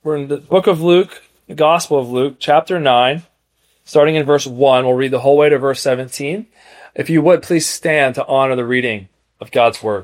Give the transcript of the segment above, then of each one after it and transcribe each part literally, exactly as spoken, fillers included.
We're in the book of Luke, the Gospel of Luke, chapter nine, starting in verse one. We'll read the whole way to verse seventeen. If you would, please stand to honor the reading of God's word.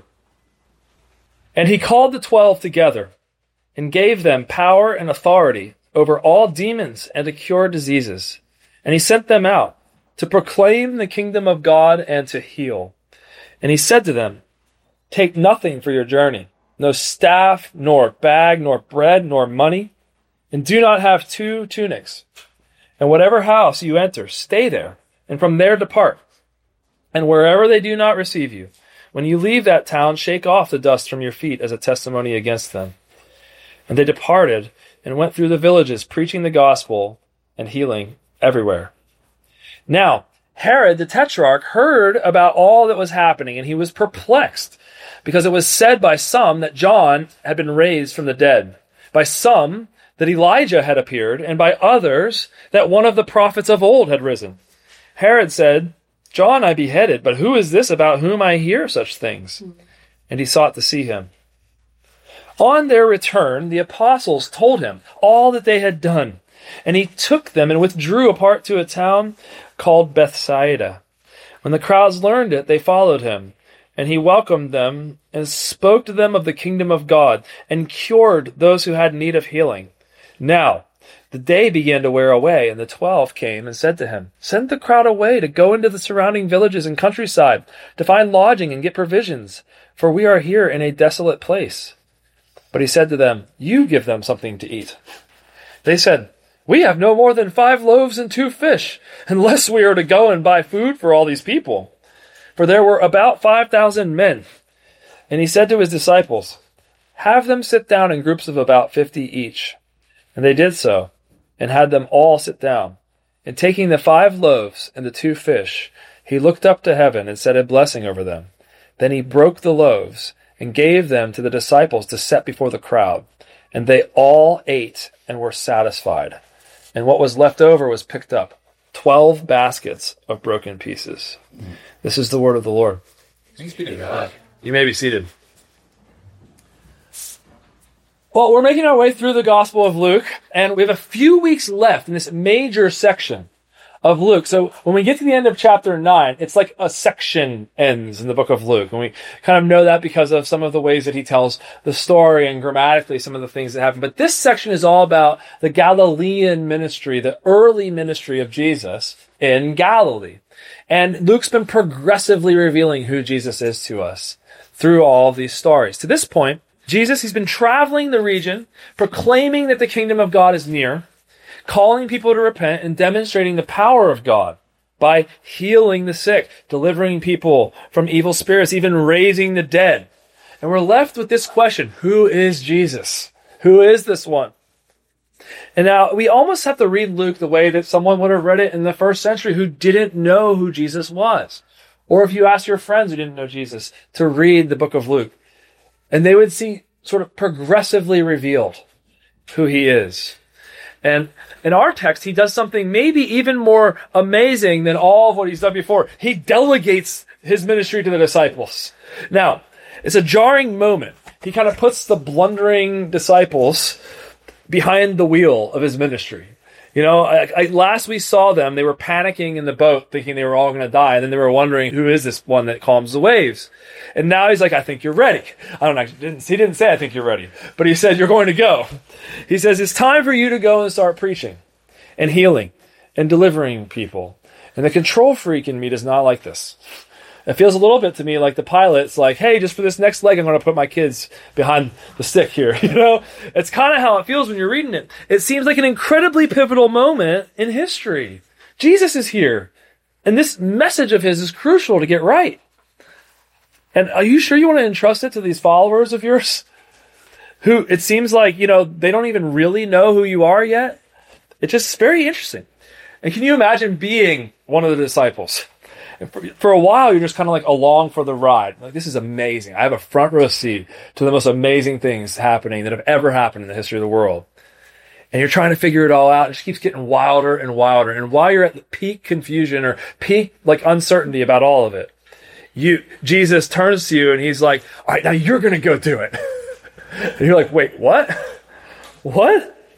And he called the twelve together and gave them power and authority over all demons and to cure diseases. And he sent them out to proclaim the kingdom of God and to heal. And he said to them, take nothing for your journey, no staff, nor bag, nor bread, nor money, and do not have two tunics. And whatever house you enter, stay there, and from there depart. And wherever they do not receive you, when you leave that town, shake off the dust from your feet as a testimony against them. And they departed and went through the villages, preaching the gospel and healing everywhere. Now, Herod the Tetrarch heard about all that was happening, and he was perplexed, because it was said by some that John had been raised from the dead, by some that Elijah had appeared, and by others that one of the prophets of old had risen. Herod said, John I beheaded, but who is this about whom I hear such things? And he sought to see him. On their return, the apostles told him all that they had done, and he took them and withdrew apart to a town called Bethsaida. When the crowds learned it, they followed him. And he welcomed them and spoke to them of the kingdom of God and cured those who had need of healing. Now, the day began to wear away, and the twelve came and said to him, send the crowd away to go into the surrounding villages and countryside to find lodging and get provisions, for we are here in a desolate place. But he said to them, you give them something to eat. They said, we have no more than five loaves and two fish, unless we are to go and buy food for all these people. For there were about five thousand men. And he said to his disciples, have them sit down in groups of about fifty each. And they did so, and had them all sit down. And taking the five loaves and the two fish, he looked up to heaven and said a blessing over them. Then he broke the loaves and gave them to the disciples to set before the crowd. And they all ate and were satisfied. And what was left over was picked up, twelve baskets of broken pieces. This is the word of the Lord. Thanks be to God. You may be seated. Well, we're making our way through the Gospel of Luke, and we have a few weeks left in this major section of Luke. So when we get to the end of chapter nine, it's like a section ends in the book of Luke. And we kind of know that because of some of the ways that he tells the story and grammatically some of the things that happen. But this section is all about the Galilean ministry, the early ministry of Jesus in Galilee. And Luke's been progressively revealing who Jesus is to us through all of these stories. To this point, Jesus, he's been traveling the region, proclaiming that the kingdom of God is near, calling people to repent, and demonstrating the power of God by healing the sick, delivering people from evil spirits, even raising the dead. And we're left with this question, who is Jesus? Who is this one? And now we almost have to read Luke the way that someone would have read it in the first century who didn't know who Jesus was. Or if you ask your friends who didn't know Jesus to read the book of Luke, and they would see sort of progressively revealed who he is. And in our text, he does something maybe even more amazing than all of what he's done before. He delegates his ministry to the disciples. Now, it's a jarring moment. He kind of puts the blundering disciples behind the wheel of his ministry. You know, I, I, last we saw them, they were panicking in the boat, thinking they were all going to die. And then they were wondering, who is this one that calms the waves? And now he's like, I think you're ready. I don't actually, didn't, he didn't say, I think you're ready. But he said, you're going to go. He says, it's time for you to go and start preaching and healing and delivering people. And the control freak in me does not like this. It feels a little bit to me like the pilot's like, hey, just for this next leg, I'm going to put my kids behind the stick here. You know, it's kind of how it feels when you're reading it. It seems like an incredibly pivotal moment in history. Jesus is here. And this message of his is crucial to get right. And are you sure you want to entrust it to these followers of yours? Who it seems like, you know, they don't even really know who you are yet. It's just very interesting. And can you imagine being one of the disciples? And for, for a while, you're just kind of like along for the ride. Like, this is amazing. I have a front row seat to the most amazing things happening that have ever happened in the history of the world. And you're trying to figure it all out. It just keeps getting wilder and wilder. And while you're at the peak confusion or peak like uncertainty about all of it, you Jesus turns to you and he's like, all right, now you're going to go do it. And you're like, wait, what? What?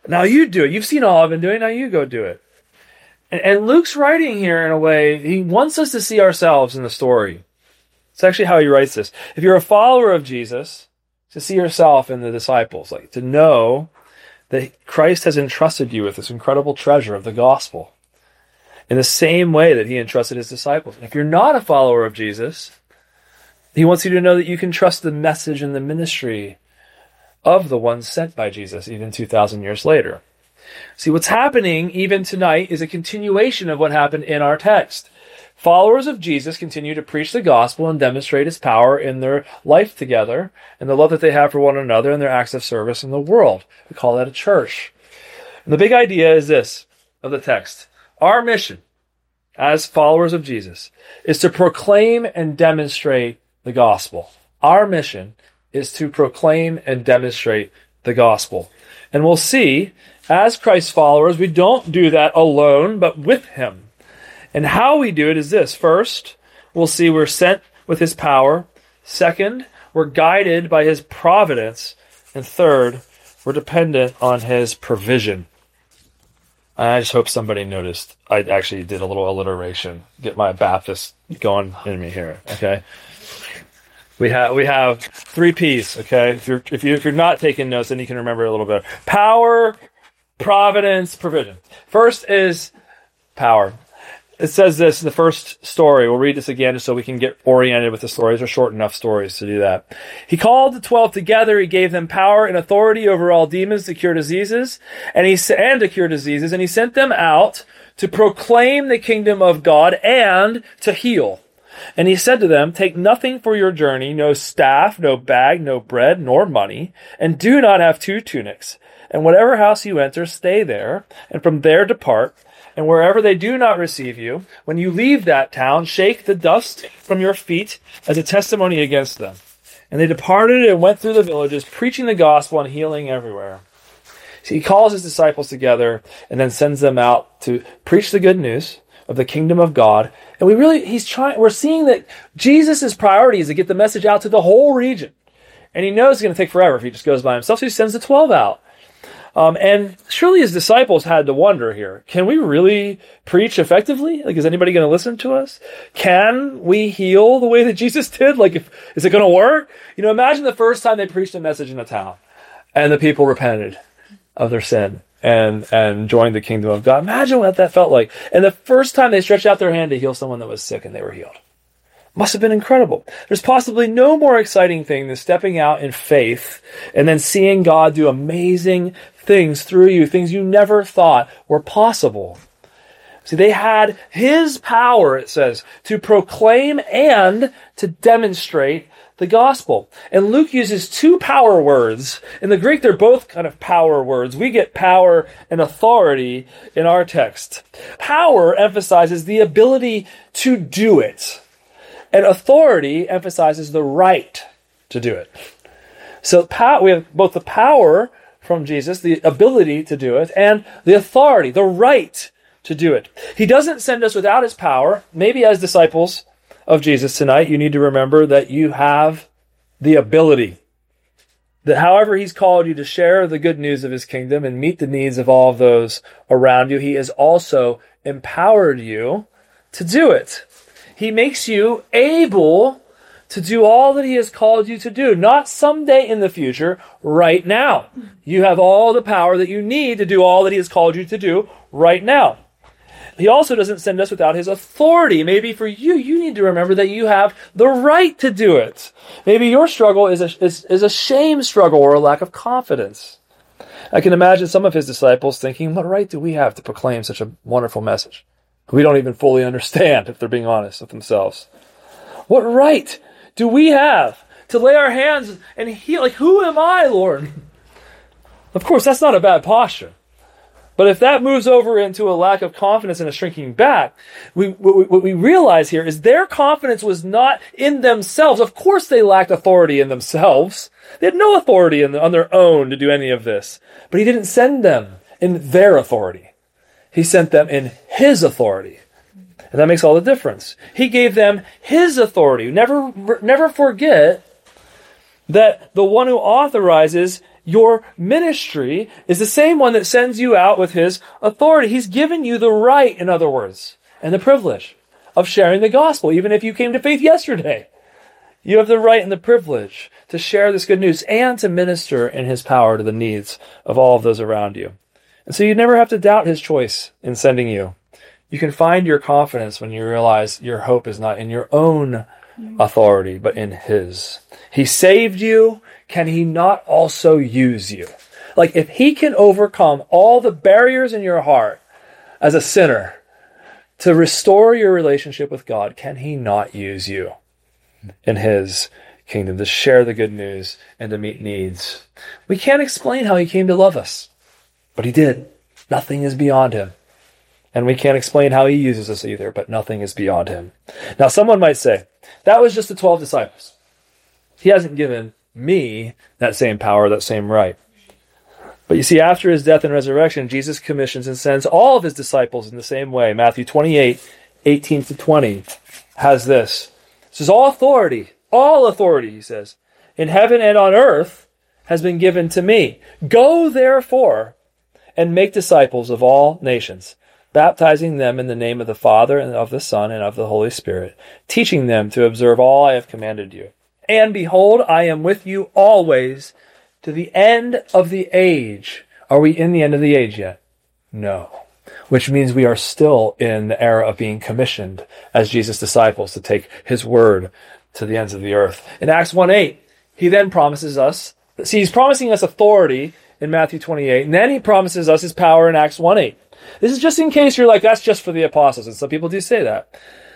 Now you do it. You've seen all I've been doing. Now you go do it. And, and Luke's writing here in a way, he wants us to see ourselves in the story. It's actually how he writes this. If you're a follower of Jesus, to see yourself in the disciples, like to know that Christ has entrusted you with this incredible treasure of the gospel in the same way that he entrusted his disciples. And if you're not a follower of Jesus, he wants you to know that you can trust the message and the ministry of the ones sent by Jesus, even two thousand years later. See, what's happening even tonight is a continuation of what happened in our text. Followers of Jesus continue to preach the gospel and demonstrate his power in their life together and the love that they have for one another and their acts of service in the world. We call that a church. And the big idea is this of the text. Our mission as followers of Jesus is to proclaim and demonstrate the gospel. Our mission is to proclaim and demonstrate the gospel. And we'll see, as Christ's followers, we don't do that alone, but with him. And how we do it is this. First, we'll see we're sent with his power. Second, we're guided by his providence. And third, we're dependent on his provision. I just hope somebody noticed I actually did a little alliteration. Get my Baptist going in me here, okay? We have we have three P's, okay? If you're if you if you're not taking notes, then you can remember it a little bit. Power, providence, provision. First is power. It says this in the first story. We'll read this again just so we can get oriented with the stories. They're short enough stories to do that. He called the twelve together. He gave them power and authority over all demons to cure diseases, and he and to cure diseases. And he sent them out to proclaim the kingdom of God and to heal. And he said to them, "Take nothing for your journey: no staff, no bag, no bread, nor money, and do not have two tunics. And whatever house you enter, stay there, and from there depart. And wherever they do not receive you, when you leave that town, shake the dust from your feet as a testimony against them." And they departed and went through the villages, preaching the gospel and healing everywhere. So he calls his disciples together and then sends them out to preach the good news of the kingdom of God. And we really, he's trying, we're seeing that Jesus' priority is to get the message out to the whole region. And he knows it's going to take forever if he just goes by himself, so he sends the twelve out. Um, and surely his disciples had to wonder here, can we really preach effectively? Like, is anybody going to listen to us? Can we heal the way that Jesus did? Like, if, is it going to work? You know, imagine the first time they preached a message in a town and the people repented of their sin and, and joined the kingdom of God. Imagine what that felt like. And the first time they stretched out their hand to heal someone that was sick and they were healed. Must have been incredible. There's possibly no more exciting thing than stepping out in faith and then seeing God do amazing things through you, things you never thought were possible. See, they had his power, it says, to proclaim and to demonstrate the gospel. And Luke uses two power words. In the Greek, they're both kind of power words. We get power and authority in our text. Power emphasizes the ability to do it. And authority emphasizes the right to do it. So we have both the power from Jesus, the ability to do it, and the authority, the right to do it. He doesn't send us without his power. Maybe as disciples of Jesus tonight, you need to remember that you have the ability. That however he's called you to share the good news of his kingdom and meet the needs of all of those around you, he has also empowered you to do it. He makes you able to do all that he has called you to do. Not someday in the future, right now. You have all the power that you need to do all that he has called you to do right now. He also doesn't send us without his authority. Maybe for you, you need to remember that you have the right to do it. Maybe your struggle is a, is, is a shame struggle or a lack of confidence. I can imagine some of his disciples thinking, what right do we have to proclaim such a wonderful message? We don't even fully understand, if they're being honest with themselves. What right do we have to lay our hands and heal? Like, who am I, Lord? Of course, that's not a bad posture. But if that moves over into a lack of confidence and a shrinking back, we, what, what we realize here is their confidence was not in themselves. Of course they lacked authority in themselves. They had no authority in the, on their own to do any of this. But he didn't send them in their authority. He sent them in his authority. And that makes all the difference. He gave them his authority. Never, never forget that the one who authorizes your ministry is the same one that sends you out with his authority. He's given you the right, in other words, and the privilege of sharing the gospel, even if you came to faith yesterday. You have the right and the privilege to share this good news and to minister in his power to the needs of all of those around you. And so you never have to doubt his choice in sending you. You can find your confidence when you realize your hope is not in your own authority, but in his. He saved you. Can he not also use you? Like, if he can overcome all the barriers in your heart as a sinner to restore your relationship with God, can he not use you in his kingdom to share the good news and to meet needs? We can't explain how he came to love us, but he did. Nothing is beyond him. And we can't explain how he uses us either, but nothing is beyond him. Now, someone might say, that was just the twelve disciples. He hasn't given me that same power, that same right. But you see, after his death and resurrection, Jesus commissions and sends all of his disciples in the same way. Matthew twenty-eight, eighteen to twenty has this. This is all authority, all authority, he says, in heaven and on earth has been given to me. Go, therefore, and make disciples of all nations, baptizing them in the name of the Father and of the Son and of the Holy Spirit, teaching them to observe all I have commanded you. And behold, I am with you always to the end of the age. Are we in the end of the age yet? No. Which means we are still in the era of being commissioned as Jesus' disciples to take his word to the ends of the earth. In Acts one eight, he then promises us, see, he's promising us authority in Matthew twenty-eight, and then he promises us his power in Acts one eight. This is just in case you're like, that's just for the apostles, and some people do say that.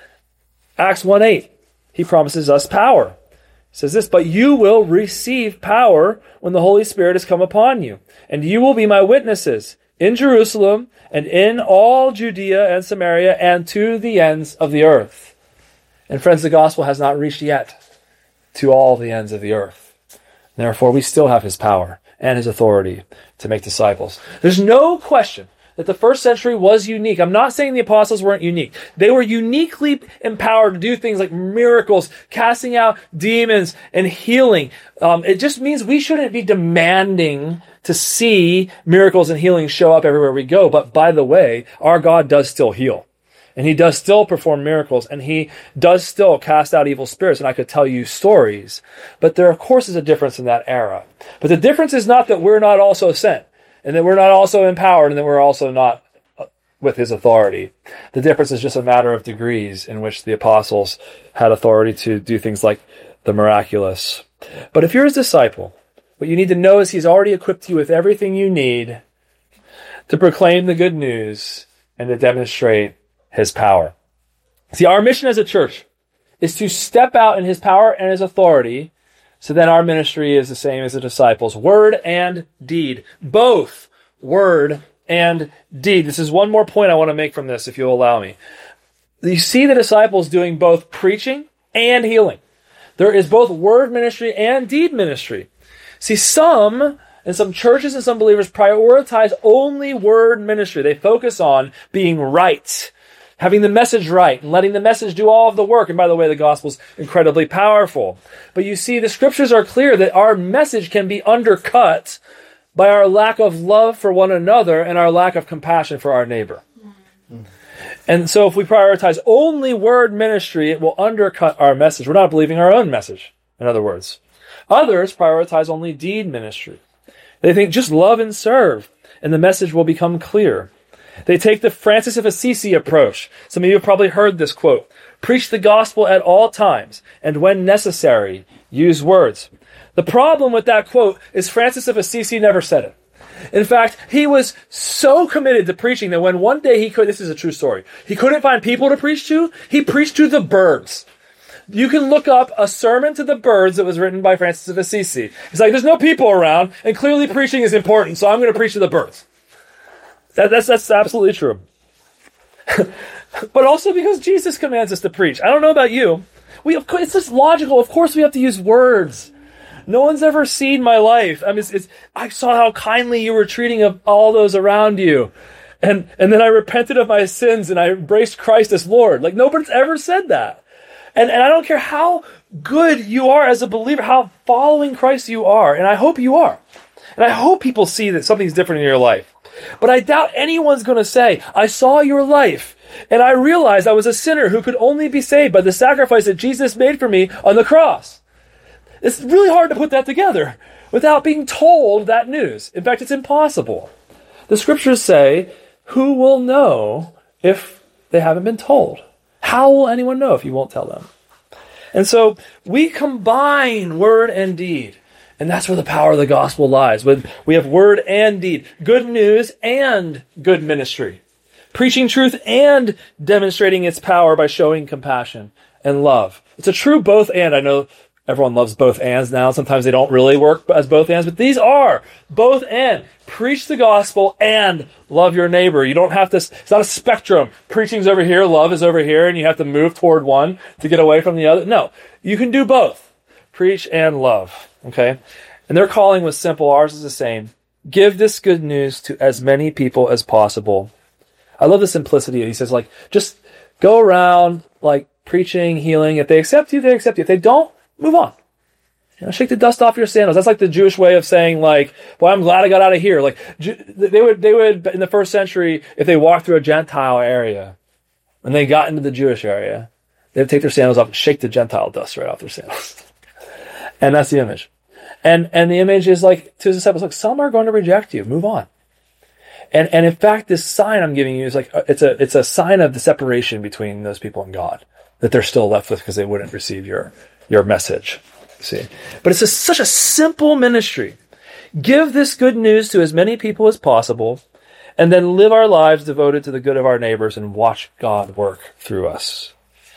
Acts one eight, he promises us power. He says this, but you will receive power when the Holy Spirit has come upon you, and you will be my witnesses in Jerusalem and in all Judea and Samaria and to the ends of the earth. And friends, the gospel has not reached yet to all the ends of the earth. Therefore, we still have his power and his authority to make disciples. There's no question that the first century was unique. I'm not saying the apostles weren't unique. They were uniquely empowered to do things like miracles, casting out demons, and healing. Um, it just means we shouldn't be demanding to see miracles and healing show up everywhere we go. But by the way, our God does still heal. And he does still perform miracles. And he does still cast out evil spirits. And I could tell you stories. But there, of course, is a difference in that era. But the difference is not that we're not also sent, and that we're not also empowered, and that we're also not with his authority. The difference is just a matter of degrees in which the apostles had authority to do things like the miraculous. But if you're his disciple, what you need to know is he's already equipped you with everything you need to proclaim the good news and to demonstrate his power. See, our mission as a church is to step out in his power and his authority. So then our ministry is the same as the disciples. Word and deed. Both word and deed. This is one more point I want to make from this, if you'll allow me. You see the disciples doing both preaching and healing. There is both word ministry and deed ministry. See, some, and some churches and some believers prioritize only word ministry. They focus on being right, having the message right, and letting the message do all of the work. And by the way, the gospel's incredibly powerful. But you see, the scriptures are clear that our message can be undercut by our lack of love for one another and our lack of compassion for our neighbor. Mm-hmm. And so if we prioritize only word ministry, it will undercut our message. We're not believing our own message, in other words. Others prioritize only deed ministry. They think just love and serve, and the message will become clear. They take the Francis of Assisi approach. Some of you have probably heard this quote. Preach the gospel at all times, and when necessary, use words. The problem with that quote is Francis of Assisi never said it. In fact, he was so committed to preaching that when one day he could, this is a true story, he couldn't find people to preach to, he preached to the birds. You can look up a sermon to the birds that was written by Francis of Assisi. He's like, there's no people around, and clearly preaching is important, so I'm going to preach to the birds. That, that's, that's absolutely true. But also because Jesus commands us to preach. I don't know about you. We, of course, it's just logical. Of course we have to use words. No one's ever seen my life. I mean, it's, it's, I saw how kindly you were treating of all those around you. And, and then I repented of my sins and I embraced Christ as Lord. Like, nobody's ever said that. And, and I don't care how good you are as a believer, how following Christ you are. And I hope you are. And I hope people see that something's different in your life. But I doubt anyone's going to say, I saw your life, and I realized I was a sinner who could only be saved by the sacrifice that Jesus made for me on the cross. It's really hard to put that together without being told that news. In fact, it's impossible. The scriptures say, who will know if they haven't been told? How will anyone know if you won't tell them? And so we combine word and deed. And that's where the power of the gospel lies. When we have word and deed, good news and good ministry, preaching truth and demonstrating its power by showing compassion and love. It's a true both and. I know everyone loves both ands now. Sometimes they don't really work as both ands, but these are both and. Preach the gospel and love your neighbor. You don't have to, it's not a spectrum. Preaching's over here, love is over here, and you have to move toward one to get away from the other. No, you can do both. Preach and love. Okay? And their calling was simple. Ours is the same. Give this good news to as many people as possible. I love the simplicity. He says, like, just go around, like, preaching, healing. If they accept you, they accept you. If they don't, move on. You know, shake the dust off your sandals. That's like the Jewish way of saying, like, well, I'm glad I got out of here. Like, they would, they would, in the first century, if they walked through a Gentile area and they got into the Jewish area, they would take their sandals off and shake the Gentile dust right off their sandals. And that's the image. And, and the image is like, to his disciples, like, some are going to reject you. Move on. And, and in fact, this sign I'm giving you is like, it's a, it's a sign of the separation between those people and God that they're still left with because they wouldn't receive your, your message. See, but it's a, such a simple ministry. Give this good news to as many people as possible, and then live our lives devoted to the good of our neighbors and watch God work through us.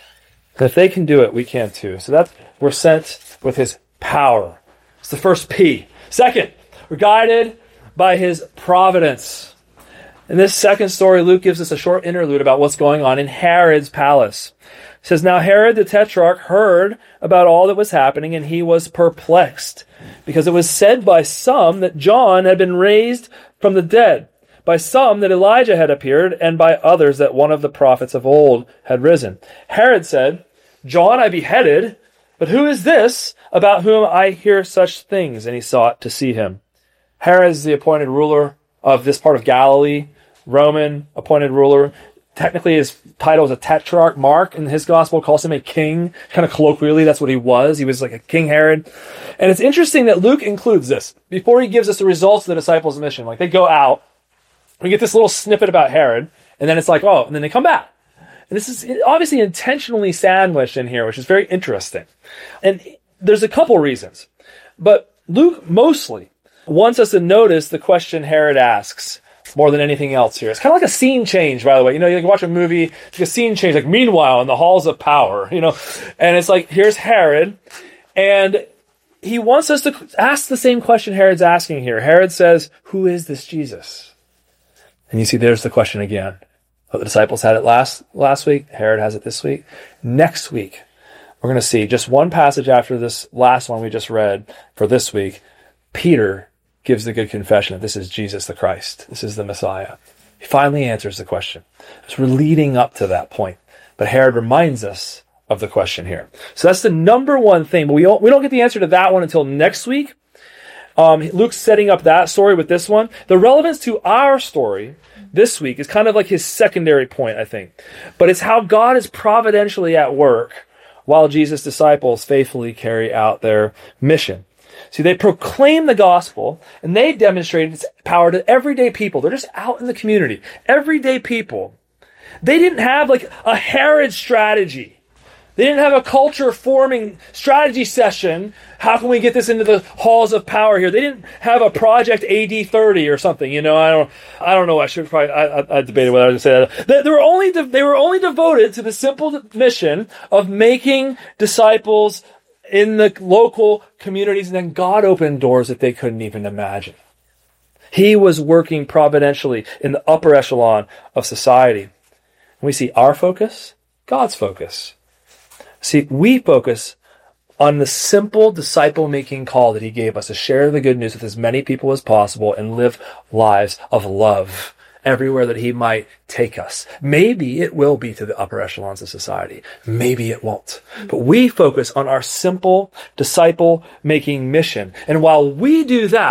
And if they can do it, we can too. So that we're sent with his power. It's the first P. Second, we're guided by his providence. In this second story, Luke gives us a short interlude about what's going on in Herod's palace. It says, now Herod the Tetrarch heard about all that was happening, and he was perplexed, because it was said by some that John had been raised from the dead, by some that Elijah had appeared, and by others that one of the prophets of old had risen. Herod said, John I beheaded, but who is this about whom I hear such things? And he sought to see him. Herod is the appointed ruler of this part of Galilee, Roman appointed ruler. Technically, his title is a tetrarch. Mark, in his gospel, calls him a king. Kind of colloquially, that's what he was. He was like a King Herod. And it's interesting that Luke includes this before he gives us the results of the disciples' mission. Like, they go out, we get this little snippet about Herod, and then it's like, oh, and then they come back. And this is obviously intentionally sandwiched in here, which is very interesting. And there's a couple reasons. But Luke mostly wants us to notice the question Herod asks more than anything else here. It's kind of like a scene change, by the way. You know, you can watch a movie, it's like a scene change, like meanwhile in the halls of power, you know, and it's like, here's Herod, and he wants us to ask the same question Herod's asking here. Herod says, who is this Jesus? And you see, there's the question again. The disciples had it last, last week. Herod has it this week. Next week, we're going to see just one passage after this last one we just read for this week. Peter gives the good confession that this is Jesus the Christ. This is the Messiah. He finally answers the question. So we're leading up to that point. But Herod reminds us of the question here. So that's the number one thing. But we don't, we don't get the answer to that one until next week. Um, Luke's setting up that story with this one. The relevance to our story this week is kind of like his secondary point, I think. But it's how God is providentially at work while Jesus' disciples faithfully carry out their mission. See, they proclaim the gospel, and they demonstrated its power to everyday people. They're just out in the community. Everyday people. They didn't have like a Herod strategy. They didn't have a culture-forming strategy session. How can we get this into the halls of power here? They didn't have a project A D thirty or something. You know, I don't, I don't know. I should probably, I, I, I debated whether I should say that. They, they were only, de- they were only devoted to the simple mission of making disciples in the local communities, and then God opened doors that they couldn't even imagine. He was working providentially in the upper echelon of society. And we see our focus, God's focus. See, we focus on the simple disciple-making call that he gave us to share the good news with as many people as possible and live lives of love everywhere that he might take us. Maybe it will be to the upper echelons of society. Maybe it won't. But we focus on our simple disciple-making mission. And while we do that,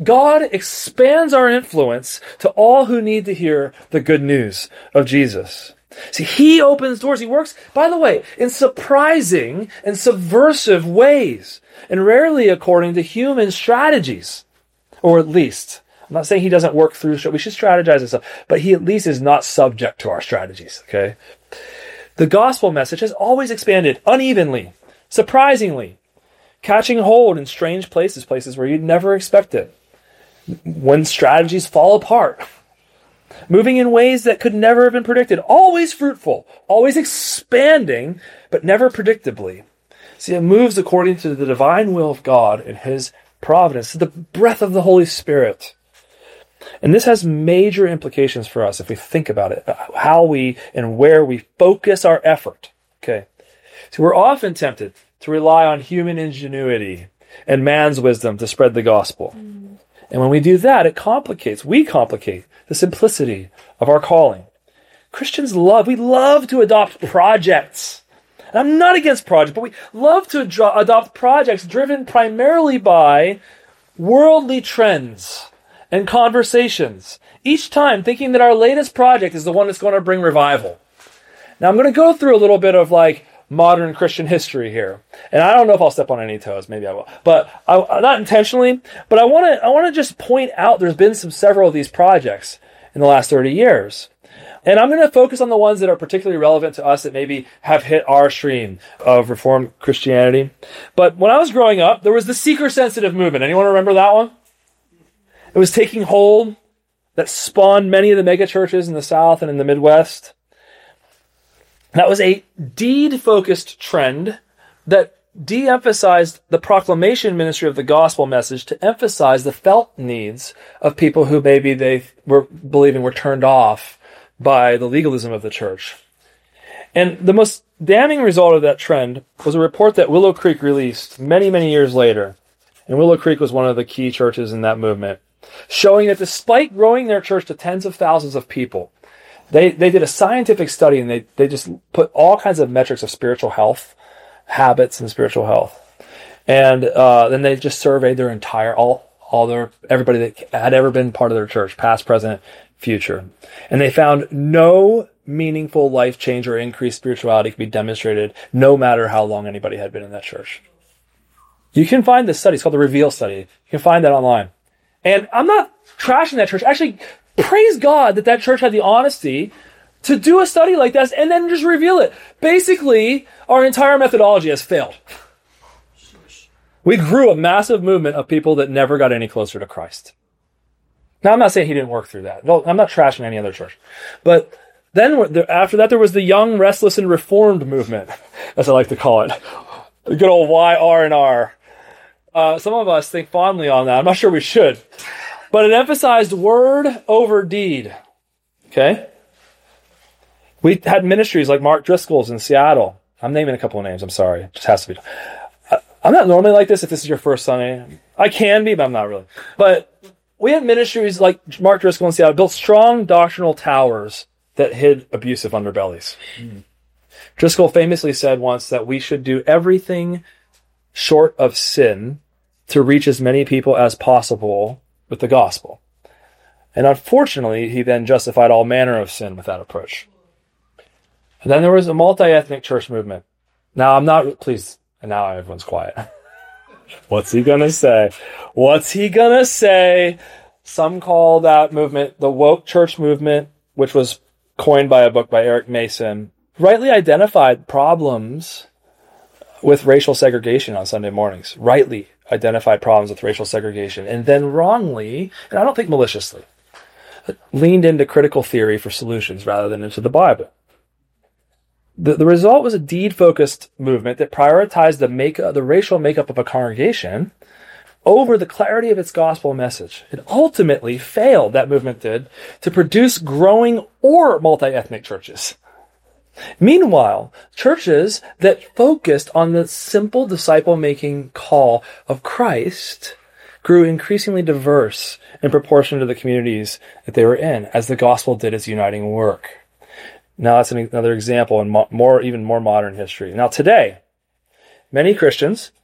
God expands our influence to all who need to hear the good news of Jesus. See, he opens doors. He works, by the way, in surprising and subversive ways, and rarely according to human strategies. Or at least, I'm not saying he doesn't work through, we should strategize and stuff, but he at least is not subject to our strategies, okay? The gospel message has always expanded unevenly, surprisingly, catching hold in strange places, places where you'd never expect it. When strategies fall apart, moving in ways that could never have been predicted, always fruitful, always expanding, but never predictably. See, it moves according to the divine will of God and his providence, the breath of the Holy Spirit. And this has major implications for us if we think about it, how we and where we focus our effort. Okay. So we're often tempted to rely on human ingenuity and man's wisdom to spread the gospel. Mm. And when we do that, it complicates, we complicate the simplicity of our calling. Christians love, we love to adopt projects. And I'm not against projects, but we love to ad- adopt projects driven primarily by worldly trends and conversations, each time thinking that our latest project is the one that's going to bring revival. Now, I'm going to go through a little bit of like modern Christian history here. And I don't know if I'll step on any toes, maybe I will. But I, not intentionally, but I want to I want to just point out there's been some several of these projects in the last thirty years. And I'm going to focus on the ones that are particularly relevant to us that maybe have hit our stream of Reformed Christianity. But when I was growing up, there was the seeker-sensitive movement. Anyone remember that one? It was taking hold, that spawned many of the mega churches in the South and in the Midwest. That was a deed-focused trend that de-emphasized the proclamation ministry of the gospel message to emphasize the felt needs of people who maybe they were believing were turned off by the legalism of the church. And the most damning result of that trend was a report that Willow Creek released many, many years later. And Willow Creek was one of the key churches in that movement, showing that despite growing their church to tens of thousands of people, They they did a scientific study, and they, they just put all kinds of metrics of spiritual health, habits and spiritual health. And uh, then they just surveyed their entire, all all their everybody that had ever been part of their church, past, present, future. And they found no meaningful life change or increased spirituality could be demonstrated no matter how long anybody had been in that church. You can find this study. It's called the Reveal Study. You can find that online. And I'm not trashing that church. Actually, praise God that that church had the honesty to do a study like this and then just reveal it. Basically, our entire methodology has failed. We grew a massive movement of people that never got any closer to Christ. Now, I'm not saying he didn't work through that. No, I'm not trashing any other church. But then after that, there was the young, restless, and reformed movement, as I like to call it. The good old Y R and R. Uh, some of us think fondly on that. I'm not sure we should. But it emphasized word over deed. Okay? We had ministries like Mark Driscoll's in Seattle. I'm naming a couple of names. I'm sorry. It just has to be. I'm not normally like this if this is your first Sunday. I can be, but I'm not really. But we had ministries like Mark Driscoll in Seattle built strong doctrinal towers that hid abusive underbellies. Mm. Driscoll famously said once that we should do everything short of sin to reach as many people as possible with the gospel. And unfortunately, he then justified all manner of sin with that approach. And then there was a multi-ethnic church movement. Now, I'm not, please, and now everyone's quiet. What's he gonna say? What's he gonna say? Some call that movement the woke church movement, which was coined by a book by Eric Mason, rightly identified problems with racial segregation on Sunday mornings. Rightly identified problems with racial segregation, and then wrongly, and I don't think maliciously, leaned into critical theory for solutions rather than into the Bible. The, the result was a deed-focused movement that prioritized the make the racial makeup of a congregation over the clarity of its gospel message. It ultimately failed, that movement did, to produce growing or multi-ethnic churches. Meanwhile, churches that focused on the simple disciple-making call of Christ grew increasingly diverse in proportion to the communities that they were in, as the gospel did its uniting work. Now that's an, another example in mo- more, even more modern history. Now today, many Christians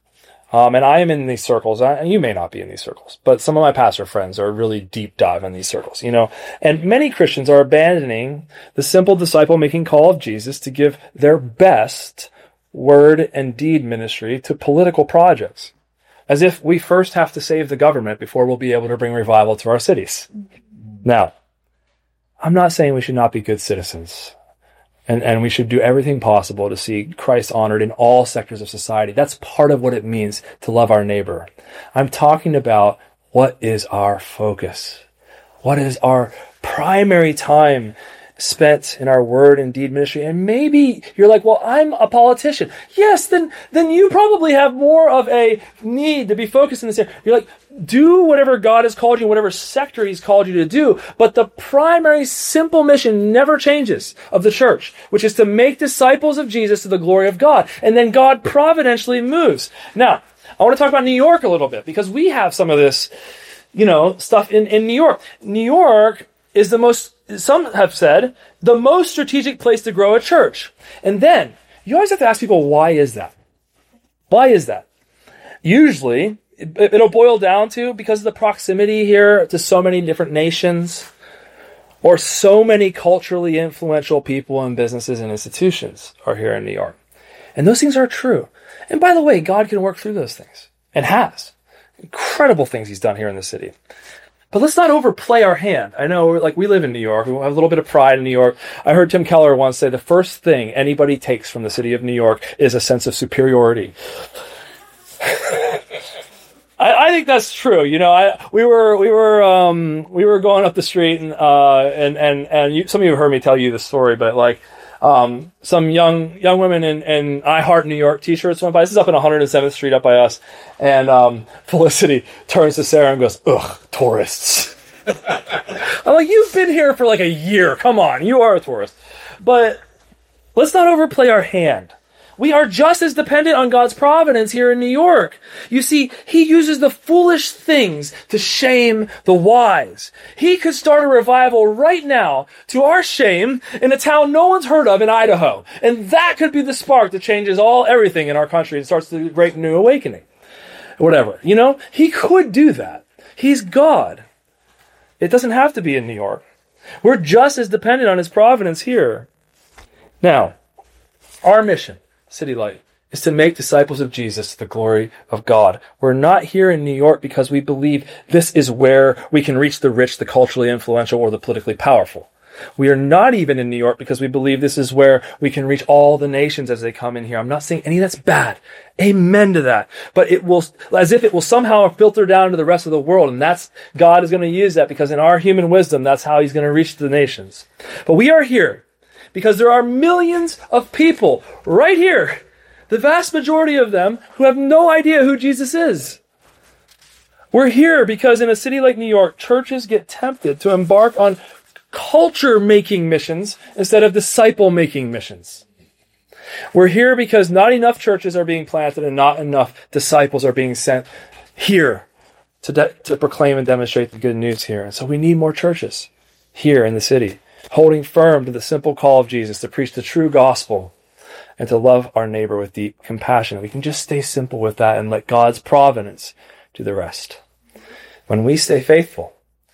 Um, and I am in these circles, and you may not be in these circles, but some of my pastor friends are really deep dive in these circles, you know. And many Christians are abandoning the simple disciple-making call of Jesus to give their best word and deed ministry to political projects, as if we first have to save the government before we'll be able to bring revival to our cities. Now, I'm not saying we should not be good citizens. And, and we should do everything possible to see Christ honored in all sectors of society. That's part of what it means to love our neighbor. I'm talking about what is our focus. What is our primary time spent in our word and deed ministry? And maybe you're like, well, I'm a politician. Yes, then, then you probably have more of a need to be focused in this area. You're like, do whatever God has called you, whatever sector He's called you to do. But the primary simple mission never changes of the church, which is to make disciples of Jesus to the glory of God. And then God providentially moves. Now, I want to talk about New York a little bit, because we have some of this, you know, stuff in, in New York. New York is the most, some have said, the most strategic place to grow a church. And then you always have to ask people, why is that? Why is that? Usually, it'll boil down to because of the proximity here to so many different nations, or so many culturally influential people and businesses and institutions are here in New York. And those things are true. And by the way, God can work through those things, and has. Incredible things He's done here in the city. But let's not overplay our hand. I know, like, we live in New York. We have a little bit of pride in New York. I heard Tim Keller once say the first thing anybody takes from the city of New York is a sense of superiority. I, I think that's true. You know, I we were we were um, we were going up the street, and uh, and and and you, some of you have heard me tell you the story, but like um, some young young women in, in I Heart New York T-shirts went by. This is up in one hundred seventh Street, up by us, and um, Felicity turns to Sarah and goes, "Ugh, tourists." I'm like, you've been here for like a year. Come on, you are a tourist. But let's not overplay our hand. We are just as dependent on God's providence here in New York. You see, He uses the foolish things to shame the wise. He could start a revival right now, to our shame, in a town no one's heard of in Idaho. And that could be the spark that changes all everything in our country and starts the great new awakening. Whatever. You know, He could do that. He's God. It doesn't have to be in New York. We're just as dependent on His providence here. Now, our mission, City Light, is to make disciples of Jesus to the glory of God. We're not here in New York because we believe this is where we can reach the rich, the culturally influential, or the politically powerful. We are not even in New York because we believe this is where we can reach all the nations as they come in here. I'm not saying any of that's bad. Amen to that. But it will, as if it will somehow filter down to the rest of the world. And that's, God is going to use that because in our human wisdom, that's how He's going to reach the nations. But we are here because there are millions of people right here, the vast majority of them, who have no idea who Jesus is. We're here because in a city like New York, churches get tempted to embark on culture-making missions instead of disciple-making missions. We're here because not enough churches are being planted and not enough disciples are being sent here to, de- to proclaim and demonstrate the good news here. And so we need more churches here in the city, holding firm to the simple call of Jesus to preach the true gospel and to love our neighbor with deep compassion. We can just stay simple with that and let God's providence do the rest. When we stay faithful,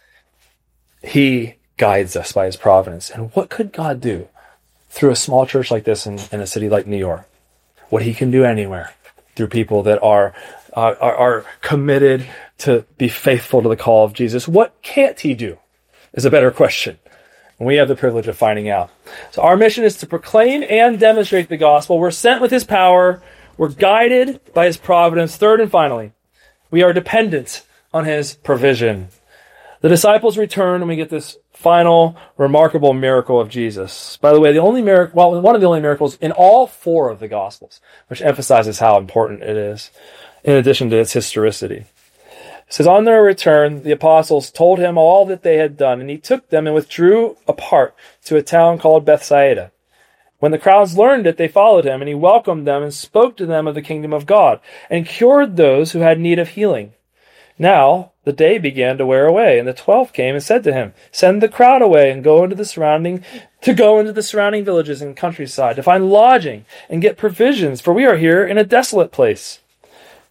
He guides us by His providence. And what could God do through a small church like this in, in a city like New York? What He can do anywhere through people that are, uh, are, are committed to be faithful to the call of Jesus. What can't He do is a better question. And we have the privilege of finding out. So our mission is to proclaim and demonstrate the gospel. We're sent with His power. We're guided by His providence. Third and finally, we are dependent on His provision. The disciples return and we get this final remarkable miracle of Jesus. By the way, the only miracle, well, one of the only miracles in all four of the Gospels, which emphasizes how important it is, in addition to its historicity. It says, on their return, the apostles told Him all that they had done, and He took them and withdrew apart to a town called Bethsaida. When the crowds learned it, they followed Him, and He welcomed them and spoke to them of the kingdom of God, and cured those who had need of healing. Now the day began to wear away, and the twelve came and said to Him, send the crowd away and go into the surrounding, to go into the surrounding villages and countryside, to find lodging and get provisions, for we are here in a desolate place.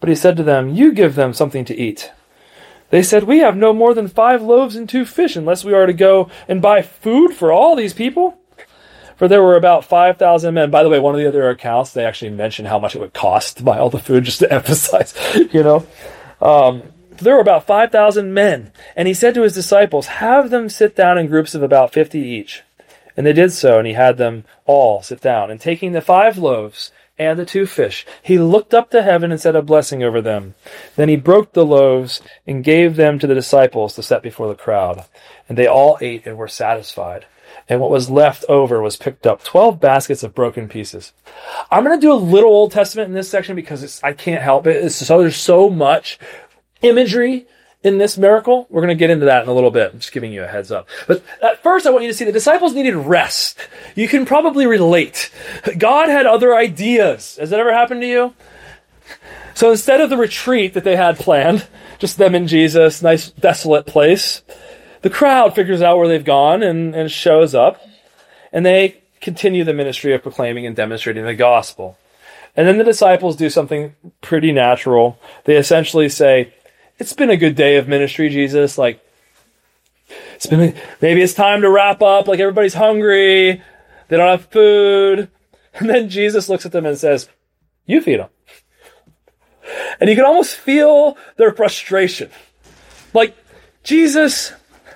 But he said to them, "You give them something to eat." They said, "We have no more than five loaves and two fish, unless we are to go and buy food for all these people." For there were about five thousand men. By the way, one of the other accounts, they actually mention how much it would cost to buy all the food, just to emphasize, you know. Um, there were about five thousand men. And he said to his disciples, "Have them sit down in groups of about fifty each." And they did so, and he had them all sit down. And taking the five loaves and the two fish, he looked up to heaven and said a blessing over them. Then he broke the loaves and gave them to the disciples to set before the crowd. And they all ate and were satisfied. And what was left over was picked up, twelve baskets of broken pieces. I'm going to do a little Old Testament in this section because it's, I can't help it. It's so, there's so much imagery in this miracle. We're going to get into that in a little bit. I'm just giving you a heads up. But at first, I want you to see the disciples needed rest. You can probably relate. God had other ideas. Has that ever happened to you? So instead of the retreat that they had planned, just them and Jesus, nice desolate place, the crowd figures out where they've gone and, and shows up. And they continue the ministry of proclaiming and demonstrating the gospel. And then the disciples do something pretty natural. They essentially say, "It's been a good day of ministry, Jesus. Like, it's been, maybe it's time to wrap up. Like, everybody's hungry. They don't have food." And then Jesus looks at them and says, "You feed them." And you can almost feel their frustration. Like, Jesus,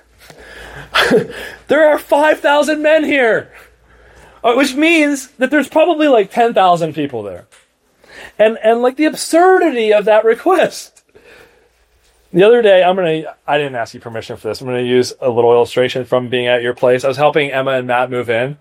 there are five thousand men here, which means that there's probably like ten thousand people there. And, and like the absurdity of that request. The other day, I'm going to, I didn't ask you permission for this. I'm going to use a little illustration from being at your place. I was helping Emma and Matt move in.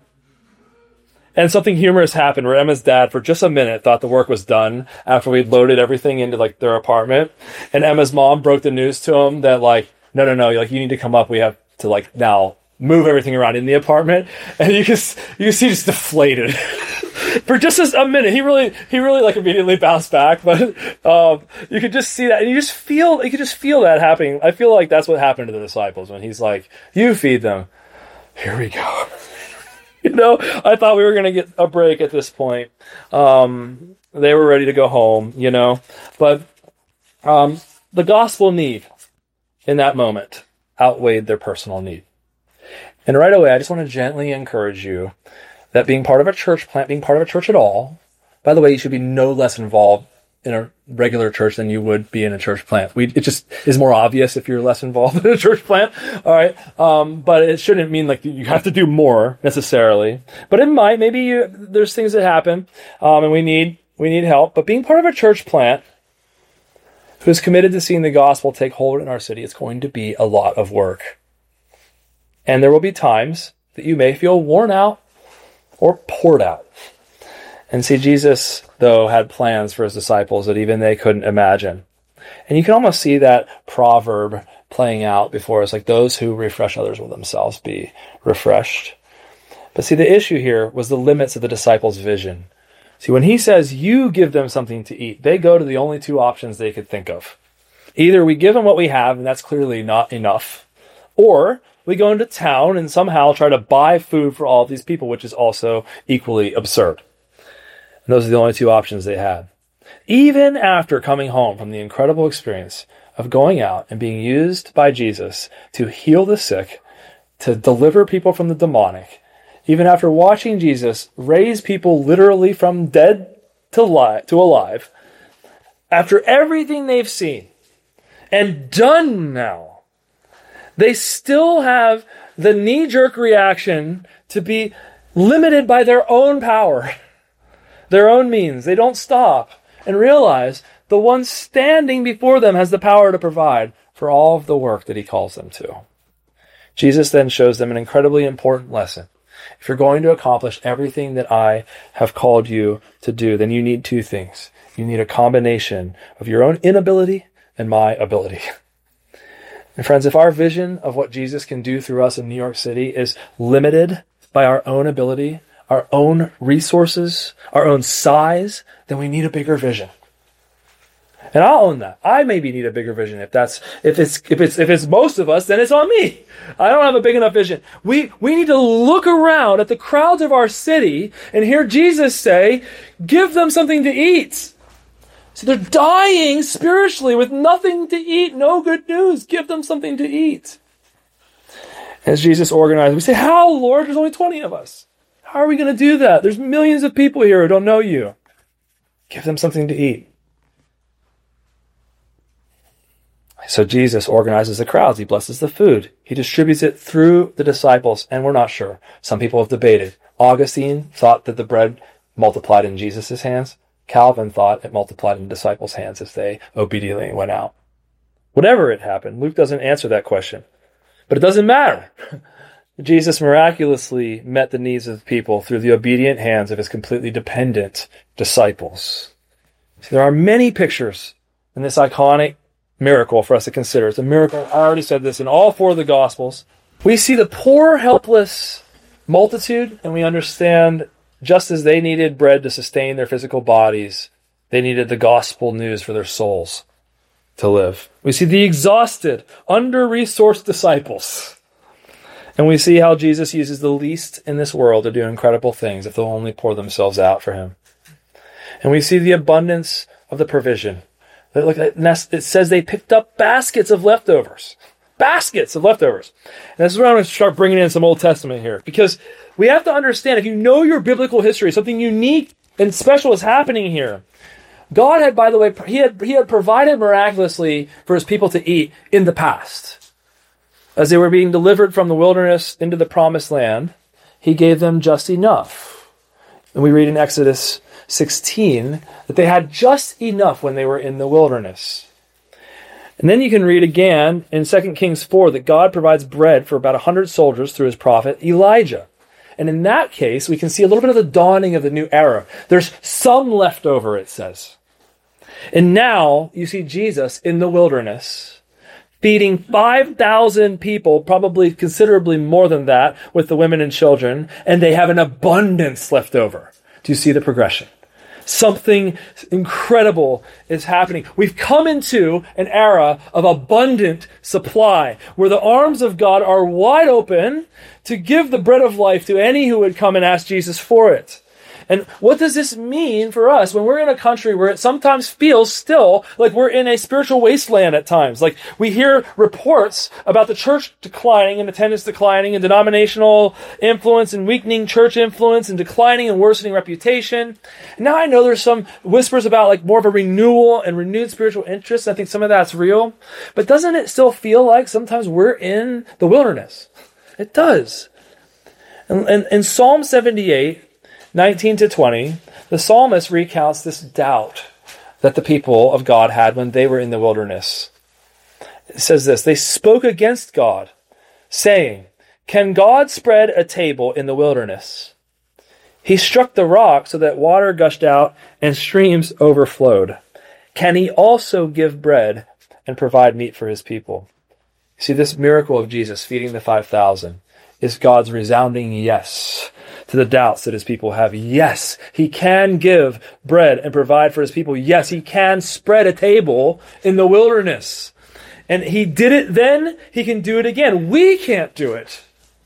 And something humorous happened where Emma's dad, for just a minute, thought the work was done after we'd loaded everything into like their apartment. And Emma's mom broke the news to him that like, no, no, no, like you need to come up. We have to like now move everything around in the apartment. And you can, you can see just deflated. For just a minute, he really, he really like immediately bounced back, but um, you could just see that, and you just feel, you could just feel that happening. I feel like that's what happened to the disciples when he's like, "You feed them." Here we go. You know, I thought we were going to get a break at this point. Um, they were ready to go home, you know, but um, the gospel need in that moment outweighed their personal need. And right away, I just want to gently encourage you that being part of a church plant, being part of a church at all, by the way, you should be no less involved in a regular church than you would be in a church plant. We, it just is more obvious if you're less involved in a church plant. All right. Um, but it shouldn't mean like you have to do more necessarily, but it might, maybe you, there's things that happen, um, and we need, we need help, but being part of a church plant who's committed to seeing the gospel take hold in our city, it's going to be a lot of work. And there will be times that you may feel worn out or poured out. And see, Jesus, though, had plans for his disciples that even they couldn't imagine. And you can almost see that proverb playing out before us, like those who refresh others will themselves be refreshed. But see, the issue here was the limits of the disciples' vision. See, when he says, "You give them something to eat," they go to the only two options they could think of. Either we give them what we have, and that's clearly not enough, or we go into town and somehow try to buy food for all of these people, which is also equally absurd. And those are the only two options they had. Even after coming home from the incredible experience of going out and being used by Jesus to heal the sick, to deliver people from the demonic, even after watching Jesus raise people literally from dead to, li- to alive, after everything they've seen and done now, they still have the knee-jerk reaction to be limited by their own power, their own means. They don't stop and realize the one standing before them has the power to provide for all of the work that he calls them to. Jesus then shows them an incredibly important lesson. If you're going to accomplish everything that I have called you to do, then you need two things. You need a combination of your own inability and my ability. And friends, if our vision of what Jesus can do through us in New York City is limited by our own ability, our own resources, our own size, then we need a bigger vision. And I'll own that. I maybe need a bigger vision. If that's if it's if it's if it's most of us, then it's on me. I don't have a big enough vision. We we need to look around at the crowds of our city and hear Jesus say, "Give them something to eat." So they're dying spiritually with nothing to eat. No good news. Give them something to eat. As Jesus organized, we say, how, Lord? There's only twenty of us. How are we going to do that? There's millions of people here who don't know you. Give them something to eat. So Jesus organizes the crowds. He blesses the food. He distributes it through the disciples, and we're not sure. Some people have debated. Augustine thought that the bread multiplied in Jesus' hands. Calvin thought it multiplied in the disciples' hands as they obediently went out. Whatever it happened, Luke doesn't answer that question. But it doesn't matter. Jesus miraculously met the needs of the people through the obedient hands of his completely dependent disciples. See, there are many pictures in this iconic miracle for us to consider. It's a miracle. I already said this in all four of the Gospels. We see the poor, helpless multitude, and we understand just as they needed bread to sustain their physical bodies, they needed the gospel news for their souls to live. We see the exhausted, under-resourced disciples. And we see how Jesus uses the least in this world to do incredible things if they'll only pour themselves out for him. And we see the abundance of the provision. It says they picked up baskets of leftovers. Baskets of leftovers. And this is where I'm going to start bringing in some Old Testament here. Because we have to understand, if you know your biblical history, something unique and special is happening here. God had, by the way, he had, he had provided miraculously for his people to eat in the past. As they were being delivered from the wilderness into the promised land, he gave them just enough. And we read in Exodus sixteen that they had just enough when they were in the wilderness. And then you can read again in Second Kings four that God provides bread for about one hundred soldiers through his prophet Elijah. And in that case, we can see a little bit of the dawning of the new era. There's some left over, it says. And now you see Jesus in the wilderness feeding five thousand people, probably considerably more than that, with the women and children, and they have an abundance left over. Do you see the progression? Something incredible is happening. We've come into an era of abundant supply, where the arms of God are wide open to give the bread of life to any who would come and ask Jesus for it. And what does this mean for us when we're in a country where it sometimes feels still like we're in a spiritual wasteland at times? Like we hear reports about the church declining and attendance declining and denominational influence and weakening church influence and declining and worsening reputation. And now I know there's some whispers about like more of a renewal and renewed spiritual interest. I think some of that's real. But doesn't it still feel like sometimes we're in the wilderness? It does. And in Psalm seventy-eight, nineteen to twenty, the psalmist recounts this doubt that the people of God had when they were in the wilderness. It says this, they spoke against God, saying, "Can God spread a table in the wilderness? He struck the rock so that water gushed out and streams overflowed. Can he also give bread and provide meat for his people?" See, this miracle of Jesus feeding the five thousand is God's resounding yes to the doubts that his people have. Yes, he can give bread and provide for his people. Yes, he can spread a table in the wilderness. And he did it then, he can do it again. We can't do it,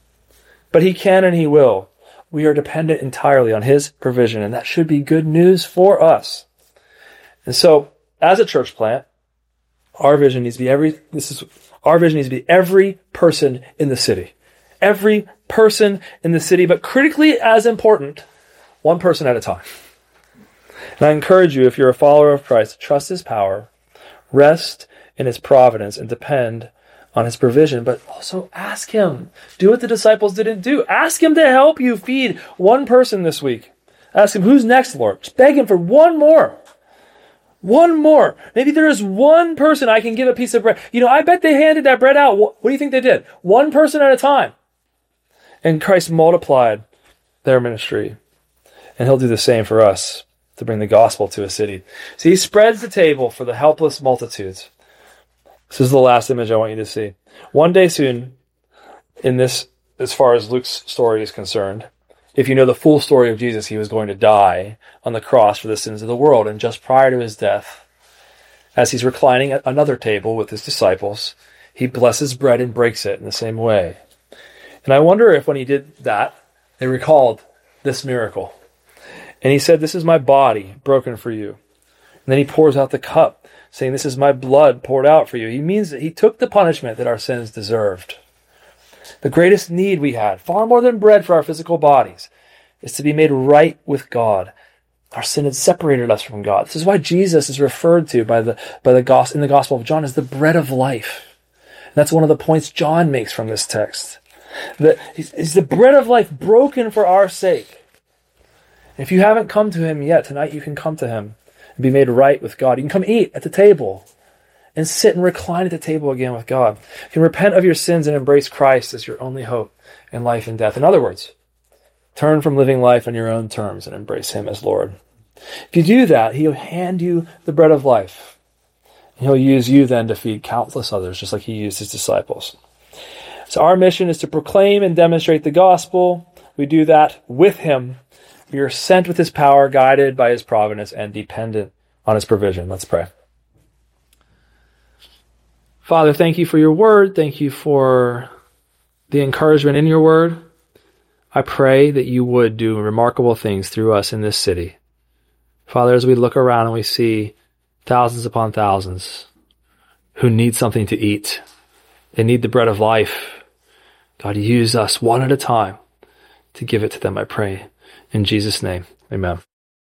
but he can and he will. We are dependent entirely on his provision, and that should be good news for us. And so, as a church plant, our vision needs to be every, this is, our vision needs to be every person in the city. Every person in the city, but critically as important, one person at a time. And I encourage you, if you're a follower of Christ, to trust his power, rest in his providence, and depend on his provision, but also ask him. Do what the disciples didn't do. Ask him to help you feed one person this week. Ask him, who's next, Lord? Just beg him for one more. One more. Maybe there is one person I can give a piece of bread. You know, I bet they handed that bread out. What do you think they did? One person at a time. And Christ multiplied their ministry. And he'll do the same for us to bring the gospel to a city. See, he spreads the table for the helpless multitudes. This is the last image I want you to see. One day soon, in this, as far as Luke's story is concerned, if you know the full story of Jesus, he was going to die on the cross for the sins of the world. And just prior to his death, as he's reclining at another table with his disciples, he blesses bread and breaks it in the same way. And I wonder if when he did that, they recalled this miracle. And he said, "This is my body broken for you. And then he pours out the cup, saying, this is my blood poured out for you. He means that he took the punishment that our sins deserved. The greatest need we had, far more than bread for our physical bodies, is to be made right with God. Our sin had separated us from God. This is why Jesus is referred to by the by the gospel in the Gospel of John as the bread of life. And that's one of the points John makes from this text. That he's, he's the bread of life broken for our sake. And if you haven't come to him yet, tonight you can come to him and be made right with God. You can come eat at the table and sit and recline at the table again with God. You can repent of your sins and embrace Christ as your only hope in life and death. In other words, turn from living life on your own terms and embrace him as Lord. If you do that, he'll hand you the bread of life. And he'll use you then to feed countless others, just like he used his disciples. So our mission is to proclaim and demonstrate the gospel. We do that with him. We are sent with his power, guided by his providence, and dependent on his provision. Let's pray. Father, thank you for your word. Thank you for the encouragement in your word. I pray that you would do remarkable things through us in this city. Father, as we look around and we see thousands upon thousands who need something to eat, they need the bread of life. God, use us one at a time to give it to them, I pray. In Jesus' name, amen.